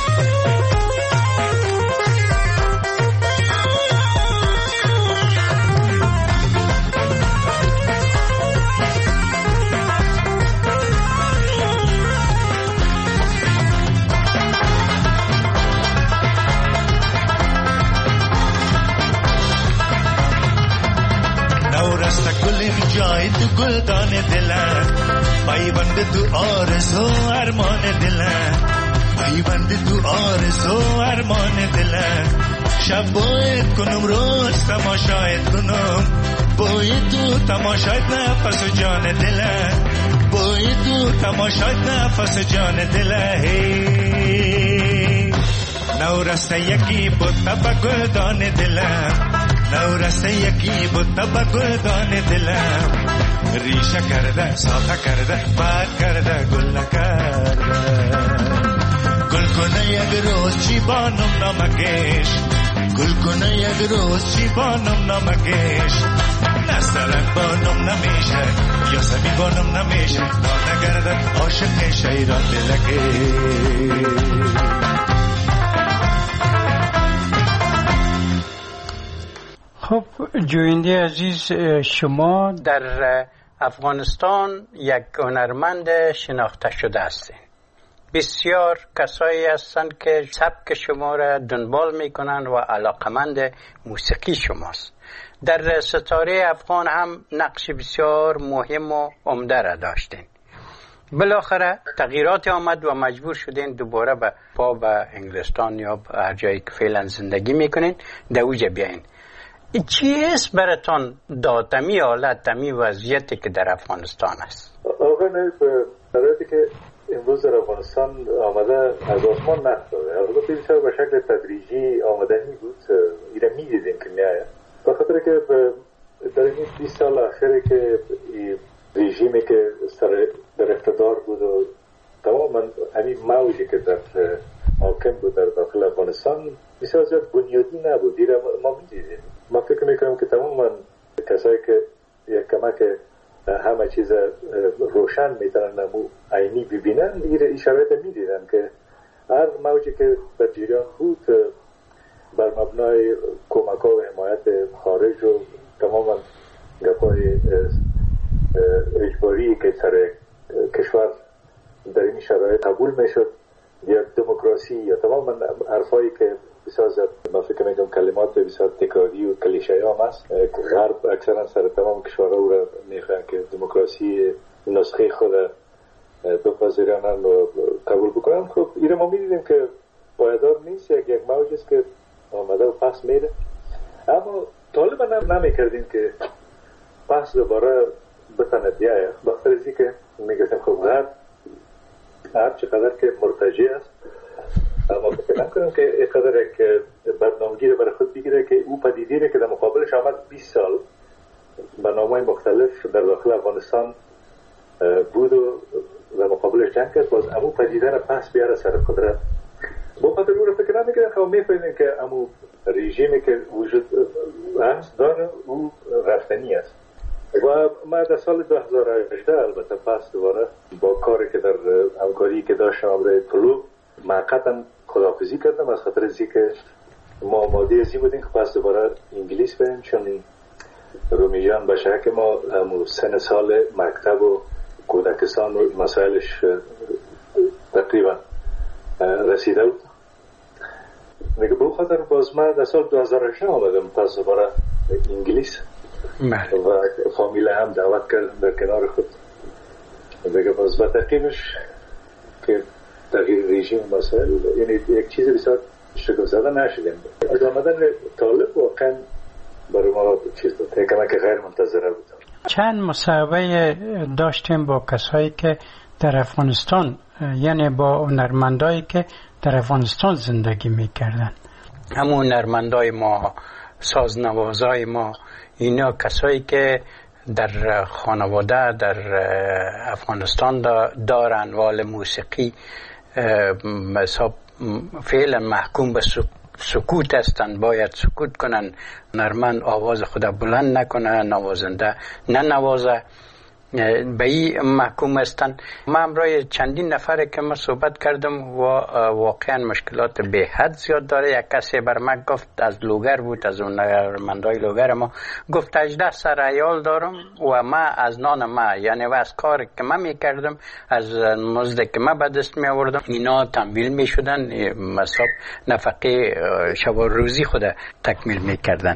جای تو گلدان دلم پایبند تو آرزو ارمان دلم پایبند تو آرزو ارمان دلم شب باید کنم روز تماشایت کنم باید تو تماشایت نفس و جان دلم باید تو تماشایت نفس و جان دلم نو رسته یکی بود تبا گلدان دلم نو رسته یکی بود تبا گلدان دلم ریشه کرده ساخه کرده پاک کرده گل نکرده گل کنه یک روز شیبانم نمکش گل کنه یک روز شیبانم نمکش نسترن بانم نمیشه یا سمی بانم نمیشه تا نگردد عاشق شیران دلکی خب جوینده عزیز شما در افغانستان یک هنرمند شناخته شده هستین بسیار کسایی هستند که سبک شما را دنبال میکنن و علاقمند موسیقی شماست در ستاره افغان هم نقش بسیار مهم و عمده را داشتین بالاخره تغییرات آمد و مجبور شدین دوباره به پا به انگلستان یا هر جایی که فعلا زندگی میکنین دوجه بیاین چی است براتون داد تمی حالت تمی وضعیتی که در افغانستان است؟ آقا نه برای که امروز در افغانستان آمده از آسمان نفتاده البته بسیار به شکل تدریجی آمدنی بود ایره می دیدیم که نیایه به خاطر که در این بیست سال آخری که رژیمی که سر در اقتدار بود و تماما همین موجی که در حاکم بود در داخل افغانستان بسیار زیاد بنیادی نبود ایره ما می دیدیم ما فکر میکنم که تماما کسایی که یک کمک همه چیز روشن میتونن نمو عینی ببینن این شرایط میدیدن که هر موجی که در جریان بود بر مبنای کمک ها و حمایت خارج و تماما گپای اجباری که سر کشور در این شرایط قبول میشد یا دموکراسی یا تماما حرفایی که بسیار زیاد ما فکر میکنم کلمات بسیار تکراری و کلیشه هم است غرب اکثرا سر تمام کشورها او را میخواهند که دموکراسی نسخه خود بپذیرند و قبول بکنند خب این ما میدیدیم که پایدار نیست یک یک موج است که آمده و پس میره اما طالبا نمیکردیم که پس دوباره بتانه بیایه بخاطر از اینکه میگفتیم خب غرب هر چقدر که مرتجع است اما فکر نکنم که اینقدر یک بدنامگی رو برای خود بگیره که او پدیدی که در مقابلش آمد بیست سال برنامه‌های مختلف در داخل افغانستان بود و در مقابلش جنگ کرد باز امو پدیده رو پس بیاره سر قدرت با خاطر او رو فکر نمیکنم که میفهمیم که امو رژیمی که وجود هست داره او رفتنی است و من در سال دو هزار و هجده البته پس دوباره با کاری که در همکاری که داشتم برای طلوع موقتا خداحافظی کردم، از خاطر از که ما آماده ازی بودیم که پس دوباره انگلیس بریم، چون رومی جان به شک ما سن سال مکتب و کودکستان و مسائلش تقریبا رسیده بود. میگه به خاطر باز من در سال دو هزار و هجده آمدم پس دوباره انگلیس و فامیل هم دعوت کردم در کنار خود. میگه باز با تقییمش که تغییر رژیم مسائل، یعنی یک چیز بسیار شگفت زده نشدیم. از آمدن طالب واقعا برای ما چیز بود، کمک غیر منتظره بود. چند مصاحبه داشتیم با کسایی که در افغانستان، یعنی با هنرمندایی که در افغانستان زندگی میکردن. همون هنرمندای ما، سازنوازای ما، اینا کسایی که در خانواده در افغانستان دارن وال موسیقی حساب فعلا محکوم به سکوت هستند، باید سکوت کنن. هنرمند آواز خود بلند نکنه، نوازنده نه نوازه، به این محکوم هستند. ما امروز چندین نفر که ما صحبت کردم و واقعا مشکلات به حد زیاد داره. یک کسی بر من گفت، از لوگر بود، از اون هنرمندای لوگر ما، گفت هجده سر عیال دارم و ما از نان ما، یعنی و از کار که من میکردم، از مزد که من به دست می آوردم، اینا تمویل می شدن، مصاب نفقه شب و روزی خود تکمیل میکردن.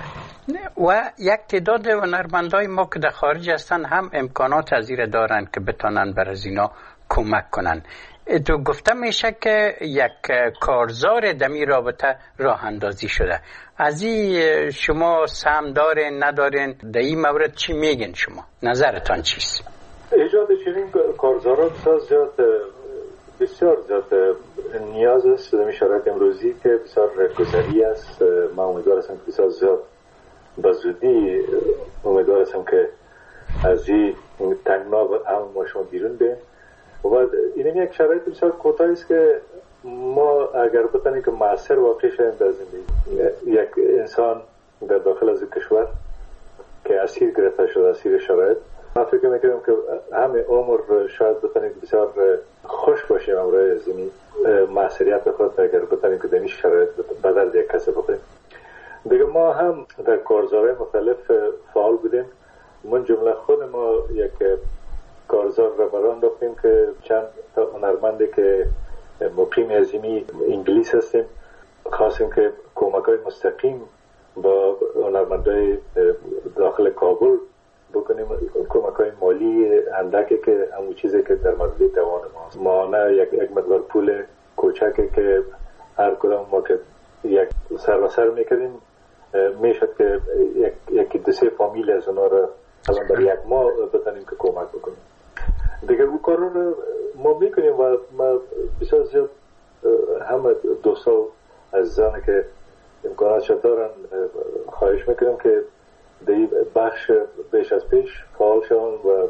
و یک تعداد هنرمندای ما که در خارج هستن هم امکانات ازیر دارن که بتونن بر از اینا کمک کنن. تو گفته میشه که یک کارزار دمی رابطه راه اندازی شده. از این شما سهم دارین ندارین؟ در این مورد چی میگین شما؟ نظرتان چیست؟ ایجاد چنین کارزارات زیاد بسیار زیاد نیاز است در شرایط امروزی که بسیار گذری است. من امیدوار هستم که بسیار زیاد به زودی امیدوار هستم که از این تنگناب هم ما شما بیرون بیم. و این یک شرایط بسیار کوتاهی است که ما اگر بتانیم که مؤثر واقع شویم در زندگی یک انسان در داخل از کشور که اسیر گرفته شده، اسیر شرایط، من فکر میکنم که همه عمر شاید بتانیم که بسیار خوش باشیم امروز از این مؤثریت خود اگر بتانیم که در این شرایط بدل یک کسی بکنیم. دیگه ما هم در کارزارهای مختلف فعال بودیم. من جمله خود ما یک کارزار را بران داختیم که چند تا هنرمندی که مقیم عظیمی انگلیس هستیم خواستیم که کمک‌های مستقیم با هنرمندای داخل کابل بکنیم، کمک‌های مالی اندکی که همون چیزی که در مورد توان ماست. ما نه یک یک مقدار پول کوچکی که هر کدام ما که یک سر و سر میکردیم میشد که یک یکی دو سه فامیل از اونا را الان برای یک ماه بتانیم که کمک بکنیم. دیگه اون کار رو ما میکنیم و ما بسیار زیاد همه دوستا عزیزانی که امکاناتش دارن خواهش میکنم که در این بخش بیش از پیش فعال شون و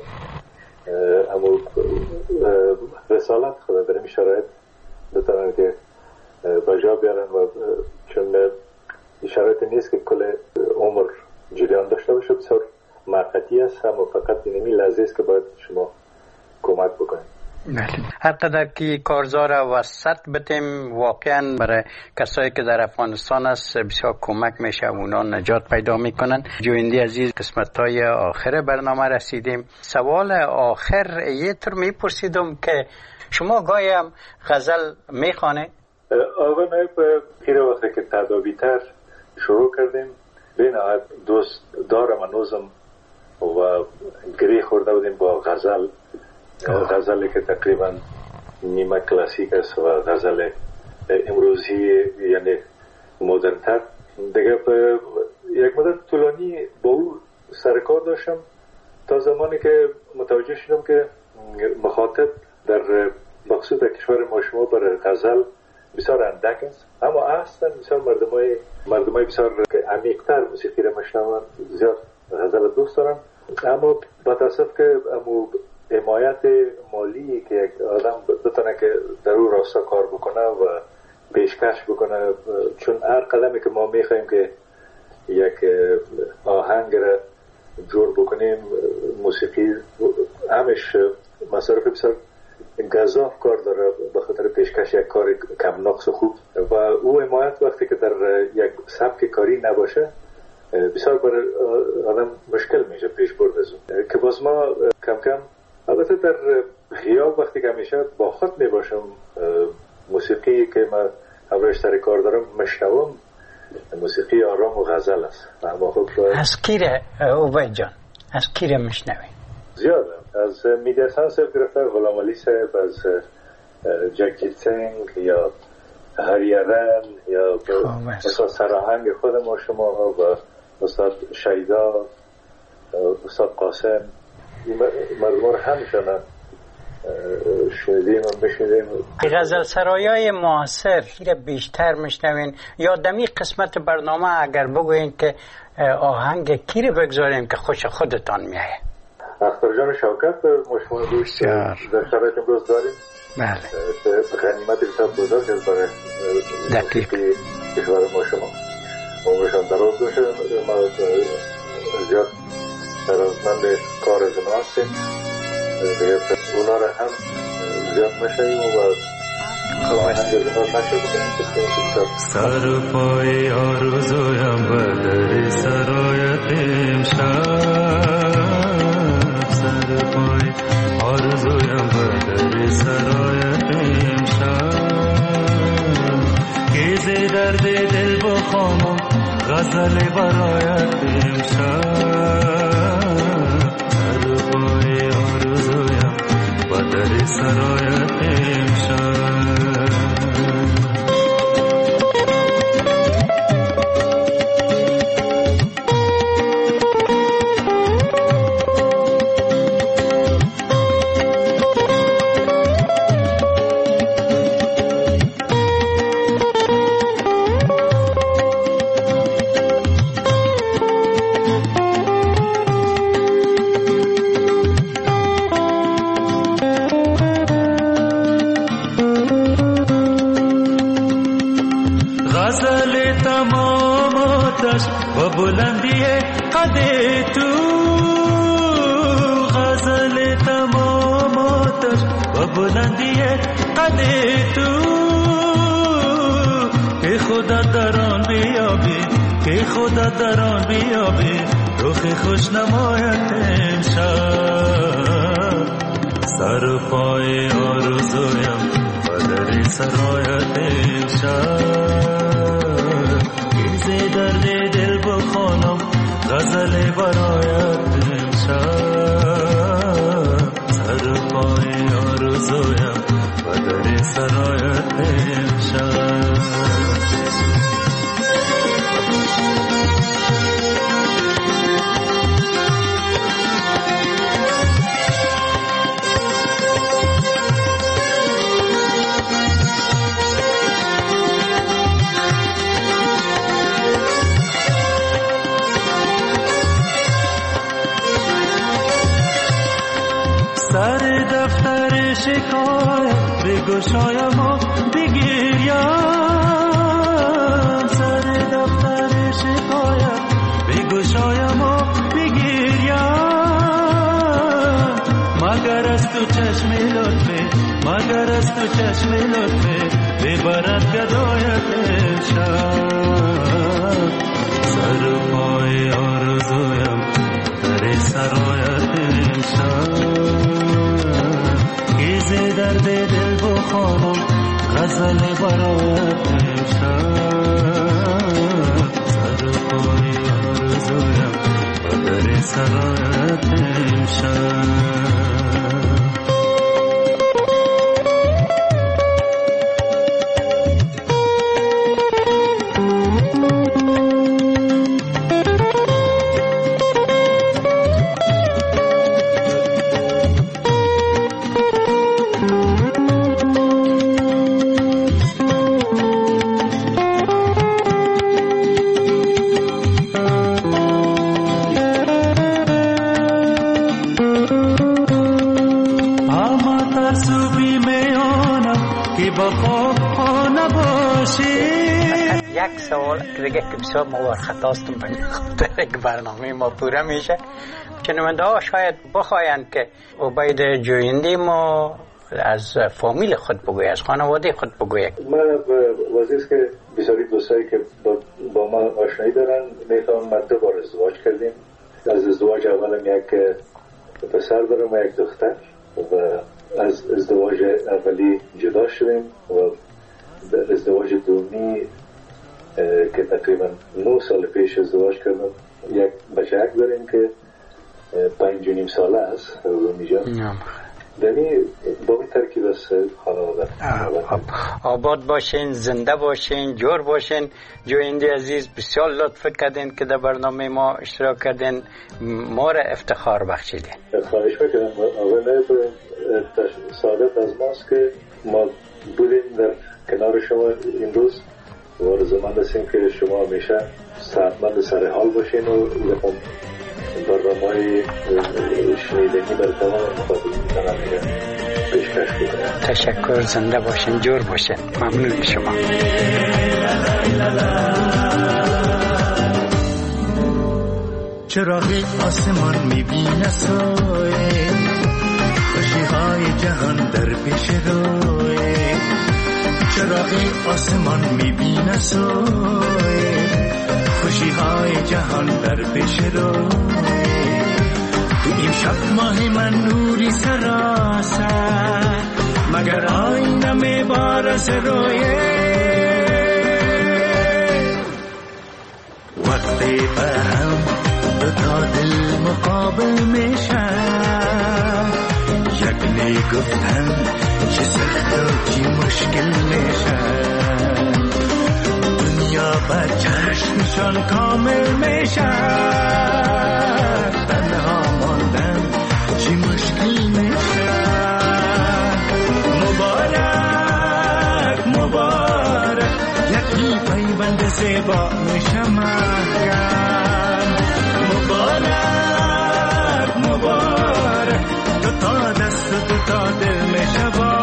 همون رسالت خود در این شرایط بتانن که بجا بیارن و چون این شرایط نیست که کل عمر جریان داشته باشه، بسیار موقتی است، هم فقط اینمی لحظه است که باید شما کمک بکنید. هر قدر که کارزار وسط بتیم واقعا برای کسایی که در افغانستان است بسیار کمک میشه، اونا نجات پیدا میکنن. جویندی عزیز قسمت های آخر برنامه رسیدیم. سوال آخر یه طور میپرسیدم که شما گاهی هم غزل میخوانه؟ آقا نایب پیر وقتی که تدابیتر شروع کردیم بین دوست دارم و نوزم و گریه خورده بودیم با غزل، غزلی که تقریبا نیمه کلاسیک است و غزل امروزی یعنی مدرن‌تر. دیگه یک مدت طولانی با او سرکار داشتم تا زمانی که متوجه شدم که مخاطب در مقصود کشور ما شما برای غزل بسیار اندک است، اما اصلا بسیار مردمای مردمای بسیار عمیق‌تر موسیقی را میشنون، زیاد غزل دوست دارن. اما با تاسف که امو حمایت مالی که یک آدم بتونه که در اون راستا کار بکنه و پیشکش بکنه، چون هر قدمی که ما میخوایم که یک آهنگ را جور بکنیم موسیقی همش مصارف بسیار گزاف کار داره به خاطر پیشکش یک کار کم نقص و خوب و او حمایت وقتی که در یک سبک کاری نباشه بسیار برای آدم مشکل میشه پیش برد از اون که باز ما کم کم البته در خیال وقتی که همیشه با خود میباشم موسیقی که ما همراهش سر کار دارم مشنوم موسیقی آرام و غزل است. از کیره اوبای جان از کیره مشنوی؟ زیاد از میدیا سنس گرفته غلام علی صاحب، از جگجیت سنگ یا هریرن یا استاد سراهنگ خود ما شما و استاد شیدا استاد قاسم مردم همشون شنیدیم و بشنیدیم. غزل سرایای معاصر بیشتر میشنوین یا دمی قسمت برنامه اگر بگوین که آهنگ کی رو بگذاریم که خوش خودتان میایه؟ اختر جان شوکت ما شما دوست در شرایط امروز داریم. بله غنیمت بسیار بزرگ است برای دقیق کشور ما شما. عمرشان دراز باشه. ما زیاد درازمند کار از اونا هستیم دیگه اونا را هم زیاد نشویم و سر پای آرزویم بدر سرایت امشب، سر پای آرزویم بدر سرایت امشب، که ز درد دل بخوانم غزل برایت امشب، سر پای آرزویم بدر سرایت امشب. بلندی قد تو غزل تمام آتش و بلندی قد تو که خدا در آن بیابی، که خدا در آن بیابی رخ خوش نمایت امشب، سر پای آرزویم و در سرایت امشب، که درد دل بخوانم غزل برایت امشب، سر پای آرزویم و در سرایت امشب. سر دفتر شکایت بگشایم و بگیریم، سر دفتر شکایت بگشایم و بگیریم، مگر از تو چشم لطفه، مگر از تو چشم لطفه ببرد گدایت امشب، سر پای آرزویم در سرایت امشب، ز درد دل بخوانم غزل برایت امشب، سر پای آرزویم و در سرایت امشب. یک سوال که دیگه که بسیار موار خطاستم به خاطر که برنامه ما پوره میشه. شنونده ها شاید بخواین که عبید جویندی ما از فامیل خود بگوی، از خانواده خود بگوی. من وزیست که بسیاری دوستایی که با, با ما آشنایی دارن میفهم من دو بار ازدواج کردیم. از ازدواج اولم یک پسر دارم و یک دختر و از ازدواج اولی جدا شدیم و در ازدواج دومی که تقریبا نه سال پیش ازدواج کردم یک بچه‌ک داریم که پنج و نیم ساله است رومی جان. دنی با این ترکیب است خانواده. آباد باشین، زنده باشین، جور باشین. جویندی عزیز بسیار لطف کردین که در برنامه ما اشتراک کردین، ما را افتخار بخشیدین. خواهش میکنم. اولا سعادت از ماست که ما بودیم در کنار شما این روز و آرزومند هستیم که شما همیشه صحتمند سر حال باشین و برنامه‌های شنیدنی بر تمام مخاطبین پیشکش کنید. تشکر. زنده باشین، جور باشین. ممنون شما. چراغ آسمان میبینه سوی خوشی‌های جهان در پیش روی. چراغ آسمان میبینه سوی خوشی‌های جهان در پیش روی. تو این شب ماه من نوری سراسر مگر آینه میبارز روی. وقتی به هم دو تا دل مقابل میشن یک نگفتن چه سخت و چی مشکل میشن. دنیا با چشمشان کامل میشن، تنها ماندن چی مشکل میشن. مبارک مبارک یکی پیوند زیبا میشه مریم. مبارک مبارک دو تا دست و دو تا دل میشه با.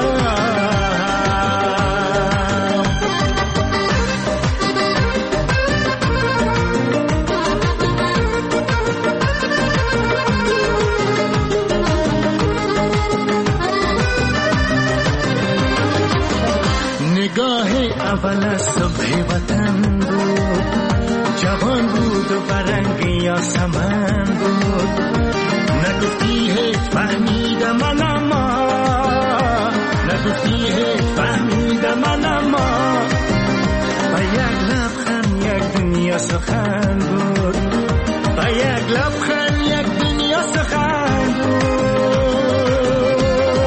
نگاه اول صبح وطن بود، جوان بود و برنگی یا سمن بود. نگفتی هیچ فهمیدم من اما، نگفتی هیچ فهمیدم من اما. با یک لبخند یک دنیا سخن بود، با یک لبخند یک دنیا سخن بود.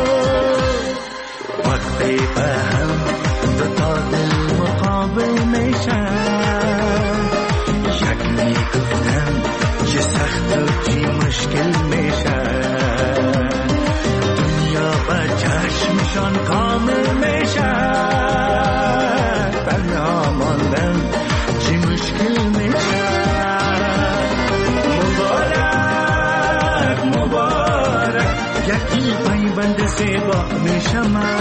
وقتی به هم دو تا دل مقابل میشن یک میگفتن چه سخت و چی مشکل میشن. دنیا با چشمشان کامل میشن، تنها ماندن چی مشکل میشن. مبارک مبارک یکی پیوند زیبا میشه من.